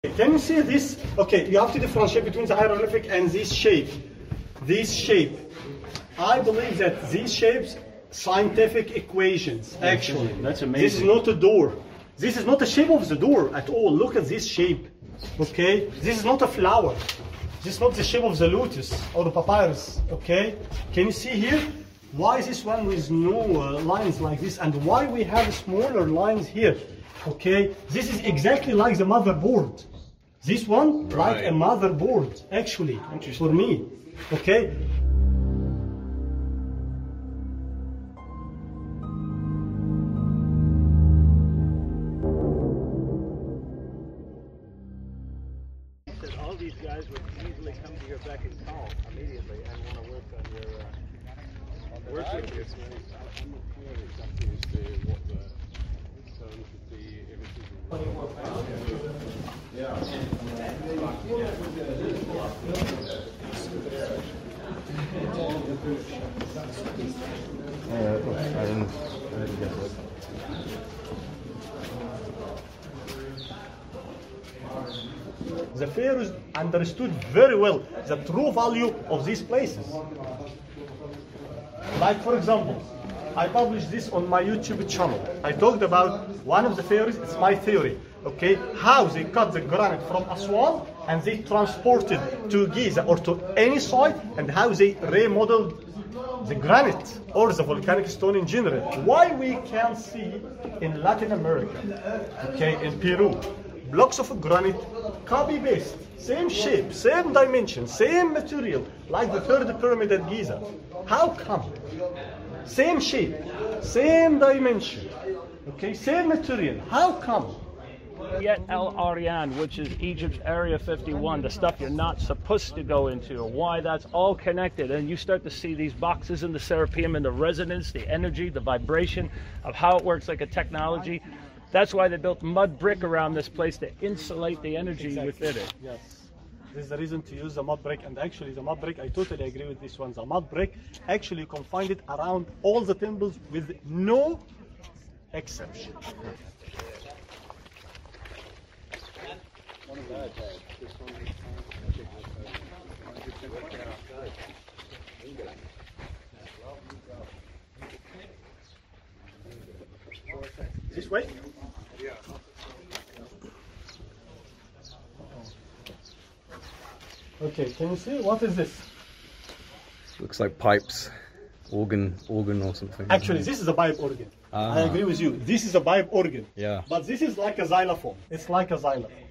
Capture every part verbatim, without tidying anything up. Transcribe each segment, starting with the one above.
Can you see this? Okay, you have to differentiate between the hieroglyphic and this shape. This shape. I believe that these shapes, scientific equations, actually. That's amazing. This is not a door. This is not the shape of the door at all. Look at this shape. Okay? This is not a flower. This is not the shape of the lotus or the papyrus. Okay? Can you see here? Why is this one with no uh, lines like this? And why we have smaller lines here? Okay? This is exactly like the motherboard. This one, Right. like a motherboard, actually, for me. Okay? All these guys would easily come to your beck and call immediately and want to work on your uh, on work with you. I'm not clear exactly as to what the terms of the images are. I didn't, I didn't get it. The pharaohs understood very well the true value of these places. Like, for example, I published this on my YouTube channel. I talked about one of the theories, it's my theory, okay? How they cut the granite from Aswan and they transported to Giza or to any site, and how they remodeled the granite or the volcanic stone in general. Why we can see in Latin America, okay, in Peru, blocks of granite, copy-paste, same shape, same dimension, same material, like the third pyramid at Giza. How come? Same shape, same dimension, okay, same material. How come? Yet El Arian, which is Egypt's Area fifty-one, the stuff you're not supposed to go into, why that's all connected. And you start to see these boxes in the Serapeum and the resonance, the energy, the vibration of how it works like a technology. That's why they built mud brick around this place to insulate the energy Exactly. within it. Yes. This is the reason to use the mud brick, and actually the mud brick, I totally agree with this one. The mud brick, actually you can find it around all the temples with no exception. This way? Okay, can you see? What is this? Looks like pipes, organ, organ or something. Actually, this is a pipe organ. Ah. I agree with you. This is a pipe organ. Yeah. But this is like a xylophone. It's like a xylophone.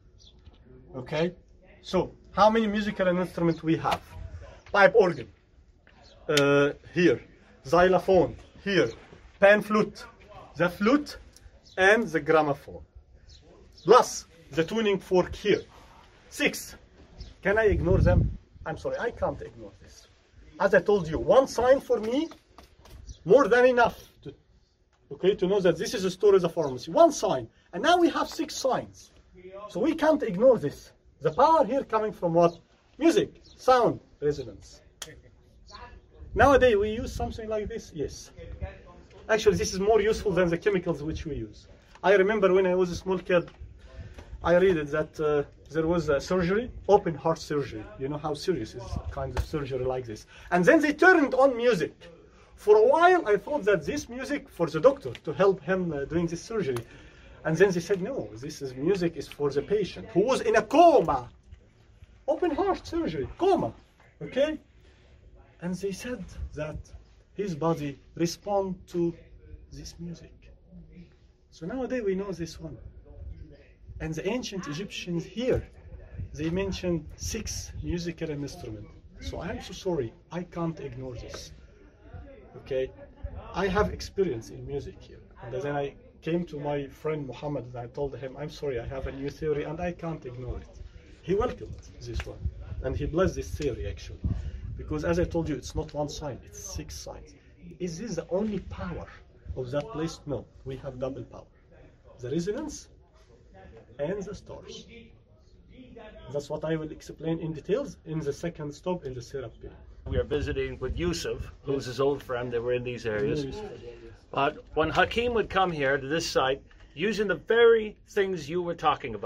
Okay? So, how many musical instruments we have? Pipe organ. Uh, here. Xylophone. Here. Pan flute. The flute and the gramophone. Plus the tuning fork here. Six. Can I ignore them? I'm sorry, I can't ignore this. As I told you, one sign for me, more than enough to, okay, to know that this is a store as a pharmacy. One sign. And now we have six signs. So we can't ignore this. The power here coming from what? Music, sound, resonance. Nowadays we use something like this? Yes. Actually, this is more useful than the chemicals which we use. I remember when I was a small kid, I read it that uh, there was a surgery, open heart surgery. You know how serious is kind of surgery like this. And then they turned on music. For a while, I thought that this music for the doctor to help him uh, doing this surgery. And then they said, no, this is music is for the patient who was in a coma. Open heart surgery, coma, okay? And they said that his body respond to this music. So nowadays we know this one. And the ancient Egyptians here, they mentioned six musical instruments. So I'm so sorry, I can't ignore this. Okay? I have experience in music here. And then I came to my friend Muhammad and I told him, I'm sorry, I have a new theory and I can't ignore it. He welcomed this one. And he blessed this theory actually. Because as I told you, it's not one sign, it's six signs. Is this the only power of that place? No, we have double power. The resonance and the stars. That's what I will explain in details in the second stop in the Serapeum. We are visiting with Yusuf, who's his old friend. They were in these areas. But when Hakim would come here to this site, using the very things you were talking about,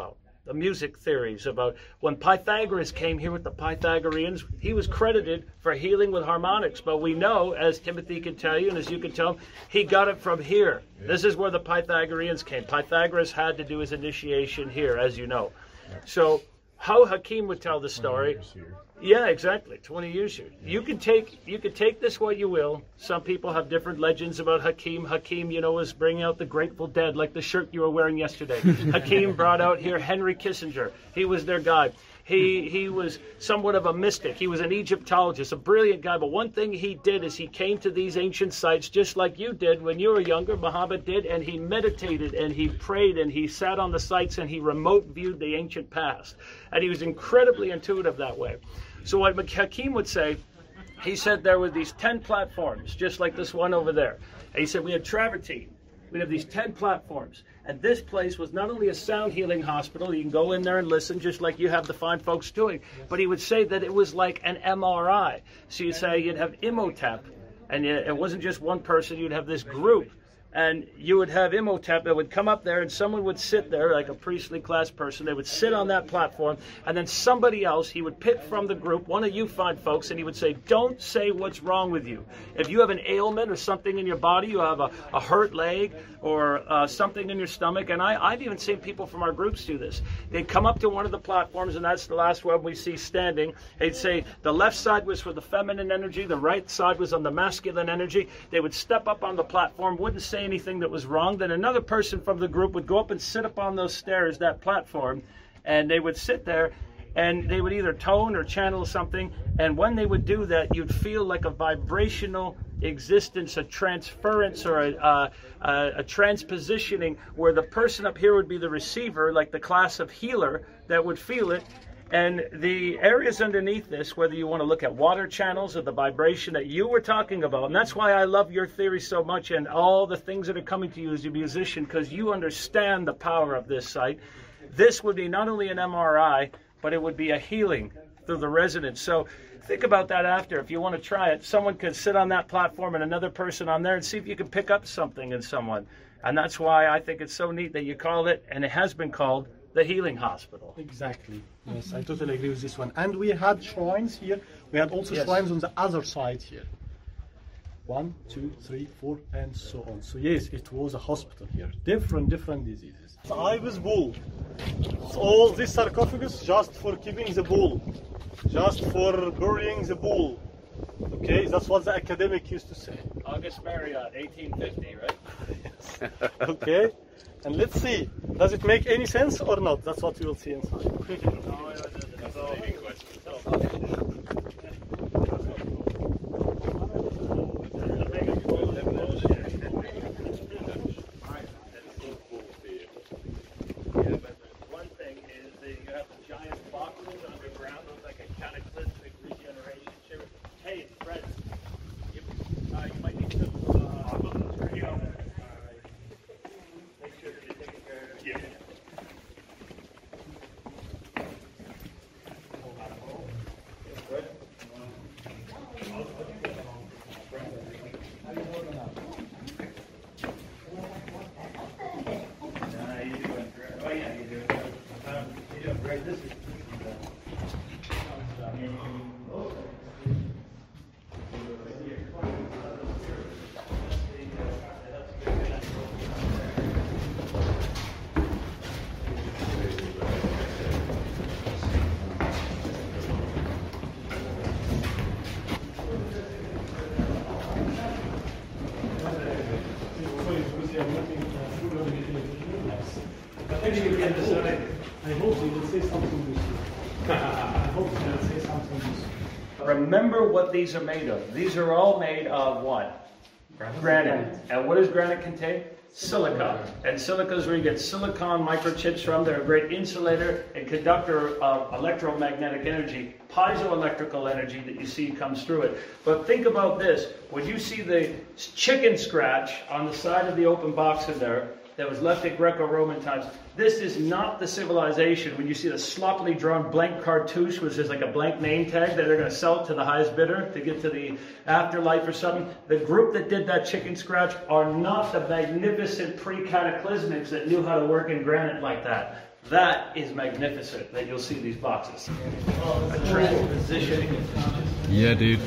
the music theories about when Pythagoras came here with the Pythagoreans, he was credited for healing with harmonics. But we know, as Timothy can tell you, and as you can tell him, he got it from here. Yeah. This is where the Pythagoreans came. Pythagoras had to do his initiation here, as you know. Yeah. So how Hakim would tell the story. Yeah, exactly. twenty years here. You can take you can take this what you will. Some people have different legends about Hakim. Hakim, you know, was bringing out the Grateful Dead, like the shirt you were wearing yesterday. Hakim brought out here Henry Kissinger. He was their guy. He he was somewhat of a mystic. He was an Egyptologist, a brilliant guy. But one thing he did is he came to these ancient sites just like you did when you were younger, Muhammad did, and he meditated and he prayed and he sat on the sites and he remote viewed the ancient past. And he was incredibly intuitive that way. So what Hakim would say, he said there were these ten platforms, just like this one over there. And he said we had travertine. We'd have these ten platforms. And this place was not only a sound healing hospital, you can go in there and listen just like you have the fine folks doing, but he would say that it was like an M R I. So you'd say you'd have Imhotep, and it wasn't just one person, you'd have this group. And you would have Imhotep that would come up there and someone would sit there, like a priestly class person. They would sit on that platform, and then somebody else, he would pick from the group, one of you fine folks, and he would say, don't say what's wrong with you. If you have an ailment or something in your body, you have a, a hurt leg or uh, something in your stomach, and I, I've even seen people from our groups do this. They'd come up to one of the platforms, and that's the last one we see standing. They'd say the left side was for the feminine energy, the right side was on the masculine energy. They would step up on the platform, wouldn't say anything that was wrong. Then another person from the group would go up and sit up on those stairs, that platform, and they would sit there and they would either tone or channel something. And when they would do that, you'd feel like a vibrational existence, a transference or a, a, a, a transpositioning, where the person up here would be the receiver, like the class of healer that would feel it. And the areas underneath this, whether you want to look at water channels or the vibration that you were talking about, and that's why I love your theory so much and all the things that are coming to you as a musician, because you understand the power of this site. This would be not only an M R I, but it would be a healing through the resonance. So think about that after. If you want to try it, someone could sit on that platform and another person on there and see if you can pick up something in someone. And that's why I think it's so neat that you called it, and it has been called, the Healing Hospital. Exactly. Yes, I totally agree with this one. And we had shrines here. We had also Yes. shrines on the other side here. One, two, three, four, and so on. So yes, it was a hospital here. Different, different diseases. The ibis bull. It's all this sarcophagus just for keeping the bull, just for burying the bull. Okay, that's what the academic used to say. August Marriott, eighteen fifty, right? Yes. Okay. And let's see, does it make any sense or not? That's what we will see inside. That's a leading question. One thing is that you have the giant boxes underground, looks like a cataclysmic regeneration chamber. Hey, Fred, you, uh, you might need to uh, you know, make sure that you're taking care of it. Yeah. I hope you will say something useful. I hope you will say something useful. Remember what these are made of. These are all made of what? Granite. Granite. And what does granite contain? Silica. And silica is where you get silicon microchips from. They're a great insulator and conductor of electromagnetic energy, piezoelectrical energy that you see comes through it. But think about this. When you see the chicken scratch on the side of the open box in there that was left at Greco-Roman times, this is not the civilization. When you see the sloppily drawn blank cartouche, which is like a blank name tag that they're going to sell to the highest bidder to get to the afterlife or something, the group that did that chicken scratch are not the magnificent pre-cataclysmics that knew how to work in granite like that. That is magnificent, that you'll see these boxes. A transpositioning. Yeah, dude.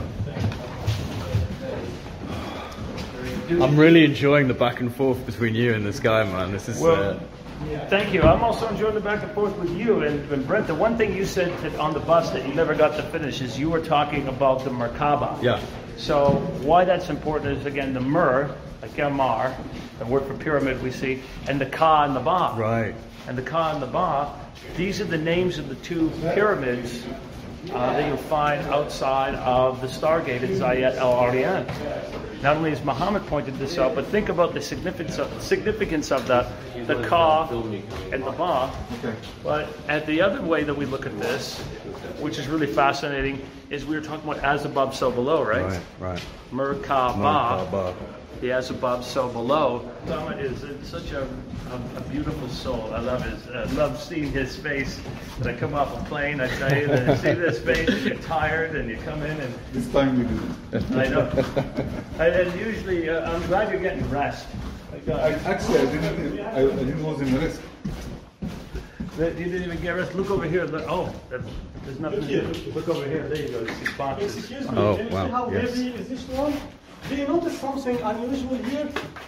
I'm really enjoying the back and forth between you and this guy, man. This is. Well, Uh, thank you. I'm also enjoying the back and forth with you. And, and Brent, the one thing you said that on the bus that you never got to finish is you were talking about the Merkaba. yeah. So why that's important is, again, the Mer, like Mar, the word for pyramid we see, and the Ka and the Ba. Right. And the Ka and the Ba, these are the names of the two pyramids uh, that you'll find outside of the Stargate at Zayat al-Aryan. Not only has Muhammad pointed this out, but think about the significance of, significance of that, the Ka and the Ba. Okay. But and the other way that we look at this, which is really fascinating, is we were talking about as above, so below, right? Right. Right. Merkaba, Merkaba. the as above, so below. Muhammad is such a, a, a beautiful soul. I love his, I love seeing his face. When I come off a plane, I tell you, and I see this face, and you're tired, and you come in, and This time we do. I know. And, and usually, uh, I'm glad you're getting rest. Like, uh, I, actually, I didn't. I, I didn't was in the risk. that you didn't even get rest. Look over here. Look, oh, there's, there's nothing. Look here. Look over here. There you go. You see boxes. Excuse me, Oh, can you wow, see how yes. heavy is this one? Do you notice something unusual here?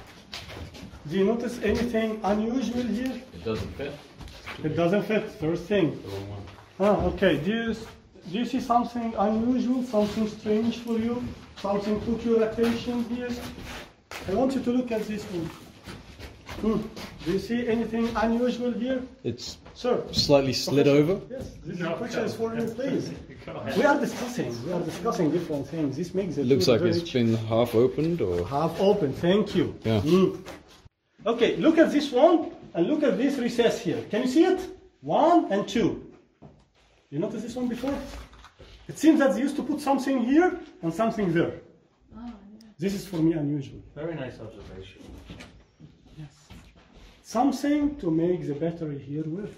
Do you notice anything unusual here? It doesn't fit. It doesn't fit, first thing. The wrong one. Ah, okay. Do you, do you see something unusual, something strange for you? Something took your attention here? I want you to look at this one. Hmm. Do you see anything unusual here? It's Sir? slightly slid over. Yes, this question is for you, please. We are discussing, we are discussing different things. This makes it It looks look like very it's been half opened, or half open, thank you. Yeah. Mm. Okay, look at this one and look at this recess here. Can you see it? One and two. You noticed this one before? It seems that they used to put something here and something there. This is for me unusual. Very nice observation. Yes. Something to make the battery here with.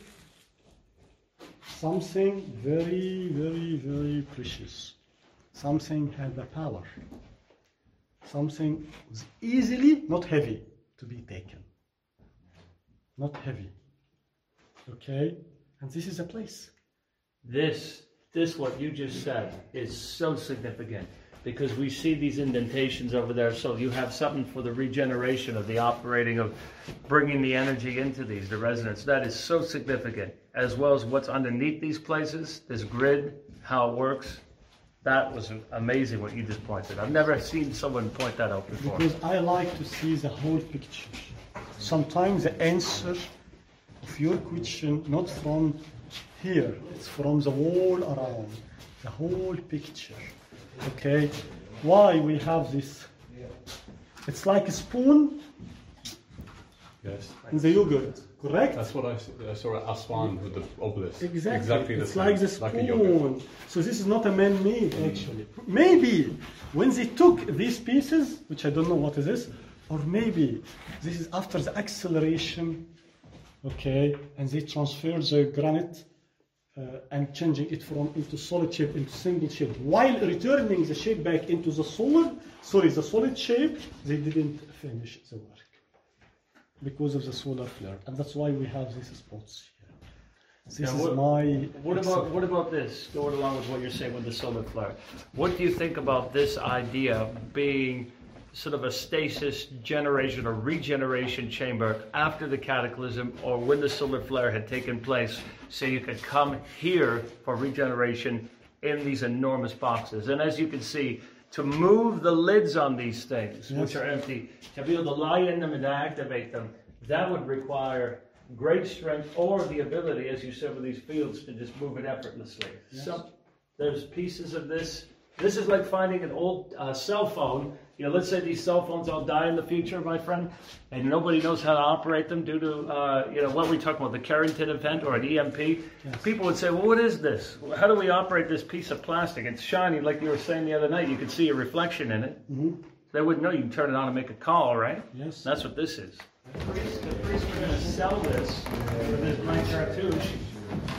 Something very, very, very precious. Something had the power. Something was easily, not heavy, to be taken. Not heavy. Okay? And this is a place. This, this what you just said is so significant because we see these indentations over there. So you have something for the regeneration of the operating of bringing the energy into these, the resonance. That is so significant, as well as what's underneath these places, this grid, how it works. That was amazing what you just pointed. I've never seen someone point that out before. Because I like to see the whole picture. Sometimes the answer of your question, not from here, it's from the wall around, the whole picture. Okay? Why we have this? It's like a spoon Yes. in the yogurt, correct? That's what I, s- I saw at Aswan with the obelisk. Exactly. Exactly the it's same. like the Like a yogurt. spoon. So this is not a man-made, actually. Maybe when they took these pieces, which I don't know what is this, or maybe this is after the acceleration, okay, and they transfer the granite uh, and changing it from into solid shape into single shape, while returning the shape back into the solid, sorry, the solid shape, they didn't finish the work because of the solar flare, and that's why we have these spots here. This Now, is what- my. What about what about this? Going along with what you're saying with the solar flare, what do you think about this idea being sort of a stasis generation or regeneration chamber after the cataclysm or when the solar flare had taken place, so you could come here for regeneration in these enormous boxes? And as you can see, to move the lids on these things, which Yes. are empty, to be able to lie in them and to activate them, that would require great strength or the ability, as you said with these fields, to just move it effortlessly. Yes. So there's pieces of this. This is like finding an old uh, cell phone. You know, let's say these cell phones all die in the future, my friend, and nobody knows how to operate them due to, uh, you know, what we talk about, the Carrington event or an E M P. Yes. People would say, well, what is this? How do we operate this piece of plastic? It's shiny, like you were saying the other night. You could see a reflection in it. Mhm. They wouldn't know. You can turn it on and make a call, right? Yes. That's what this is. The priests were going to sell this with this blank cartouche, and this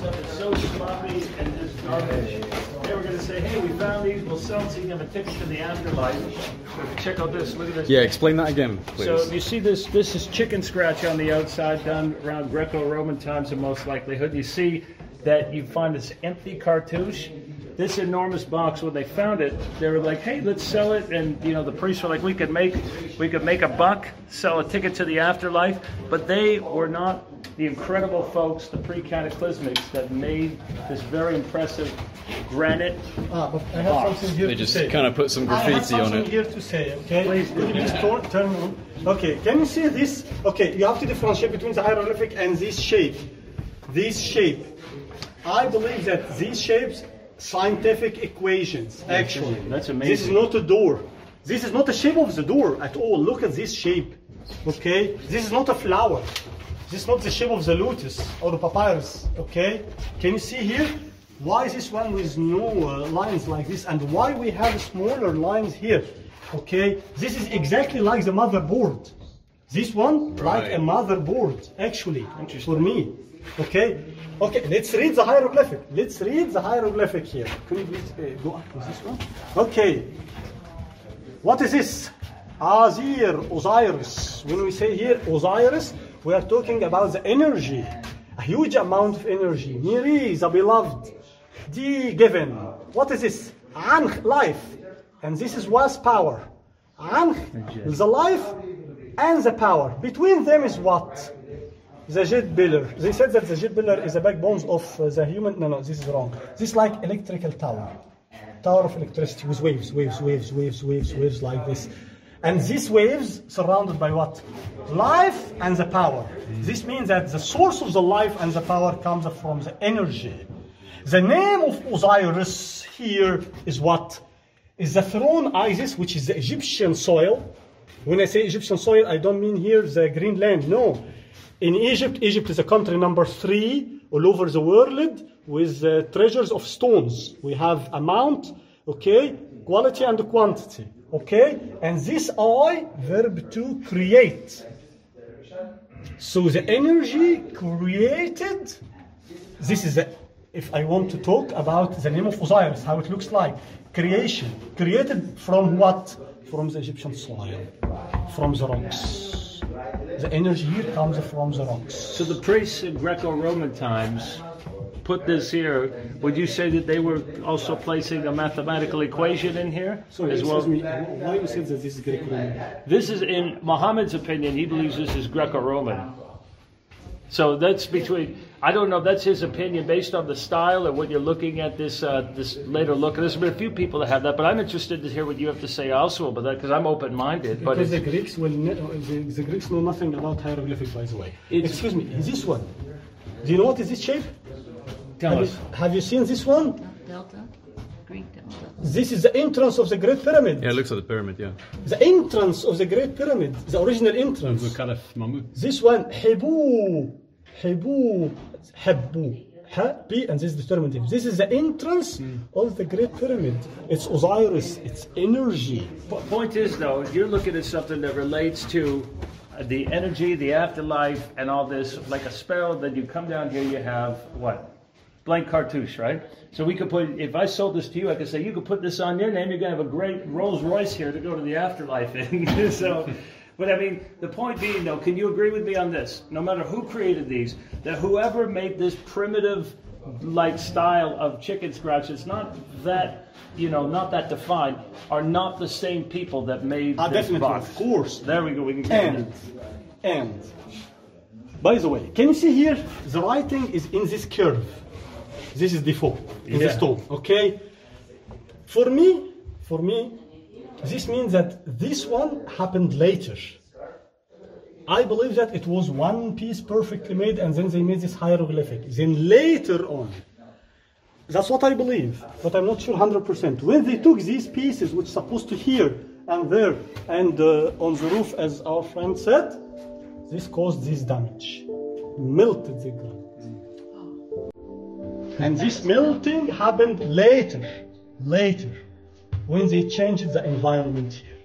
stuff is so sloppy and just garbage. They were going to say, hey, we found these, we'll sell them so you can have a ticket to the afterlife. Check out this, look at this. Yeah, explain that again, please. So you see this, this is chicken scratch on the outside, done around Greco-Roman times in most likelihood. You see that you find this empty cartouche. This enormous box, when they found it, they were like, hey, let's sell it. And you know, the priests were like, we could make we could make a buck, sell a ticket to the afterlife. But they were not the incredible folks, the pre-cataclysmics, that made this very impressive granite. Ah, but I have box. something here They to just say. kind of put some I have graffiti on something it. here to say, okay? Please do. Could you please turn, turn, okay, can you see this? Okay, you have to differentiate between the hieroglyphic and this shape. This shape. I believe that these shapes, scientific equations, actually. That's amazing. This is not a door. This is not the shape of the door at all. Look at this shape, okay? This is not a flower. This is not the shape of the lotus or the papyrus, okay? Can you see here? Why is this one with no uh, lines like this, and why we have smaller lines here, okay? This is exactly like the motherboard. This one, like a motherboard, actually, for me, okay? Okay, let's read the hieroglyphic. Let's read the hieroglyphic here. Can you please uh, go up with this one? Okay. What is this? Azir, Osiris. When we say here Osiris, we are talking about the energy, a huge amount of energy. Miri, the beloved. Di, given. What is this? Ankh, life. And this is was power. Ankh, the life and the power. Between them is what? The jet pillar. They said that the jet pillar is the backbone of uh, the human. No, no, this is wrong. This is like electrical tower. Tower of electricity with waves, waves, waves, waves, waves, waves like this. And these waves surrounded by what? Life and the power. This means that the source of the life and the power comes from the energy. The name of Osiris here is what? Is the throne Isis, which is the Egyptian soil. When I say Egyptian soil, I don't mean here the green land, no. In Egypt, Egypt is a country number three all over the world with uh, treasures of stones. We have amount, okay, quality and quantity, okay? And this I, verb to create. So the energy created, this is the, if I want to talk about the name of Osiris, how it looks like. Creation, created from what? From the Egyptian soil, from the rocks. The energy here comes from the rocks. So the priests in Greco-Roman times put this here. Would you say that they were also placing a mathematical equation in here Sorry, as well? excuse me, why you said that this is Greco-Roman? This is, in Muhammad's opinion, he believes this is Greco-Roman. So that's between, I don't know, that's his opinion based on the style and what you're looking at this uh, this later look. There's been a few people that have that, but I'm interested to hear what you have to say also about that because I'm open-minded. But Because the it's, Greeks will ne- the, the Greeks know nothing about hieroglyphics, by the way. It's- Excuse me, this one. Do you know what is this shape? tell Have us. you, have you seen this one? Delta, Greek delta. This is the entrance of the Great Pyramid. Yeah, it looks like the pyramid, yeah. The entrance of the Great Pyramid, the original entrance. Caliph Mahmud. This one, Hibu, Hibu, Hebbu, Happy, and this is determinative. This is the entrance of the Great Pyramid. It's Osiris, it's energy. Po- Point is, though, you're looking at something that relates to uh, the energy, the afterlife, and all this. Like a sparrow, then you come down here, you have what? Blank cartouche, right? So we could put, if I sold this to you, I could say, you could put this on your name, you're going to have a great Rolls Royce here to go to the afterlife in. So, but I mean, the point being, though, can you agree with me on this? No matter who created these, that whoever made this primitive, like, style of chicken scratch, it's not that, you know, not that defined, are not the same people that made Ah, this definitely, box. of course. There we go, we can get And, it. and, by the way, can you see here, the writing is in this curve. This is default, in Yeah. this tone, okay? For me, for me, this means that this one happened later. I believe that it was one piece perfectly made and then they made this hieroglyphic. Then later on, that's what I believe, but I'm not sure one hundred percent. When they took these pieces, which supposed to here and there and uh, on the roof, as our friend said, this caused this damage, melted the ground. And this melting happened later, later, when they changed the environment here.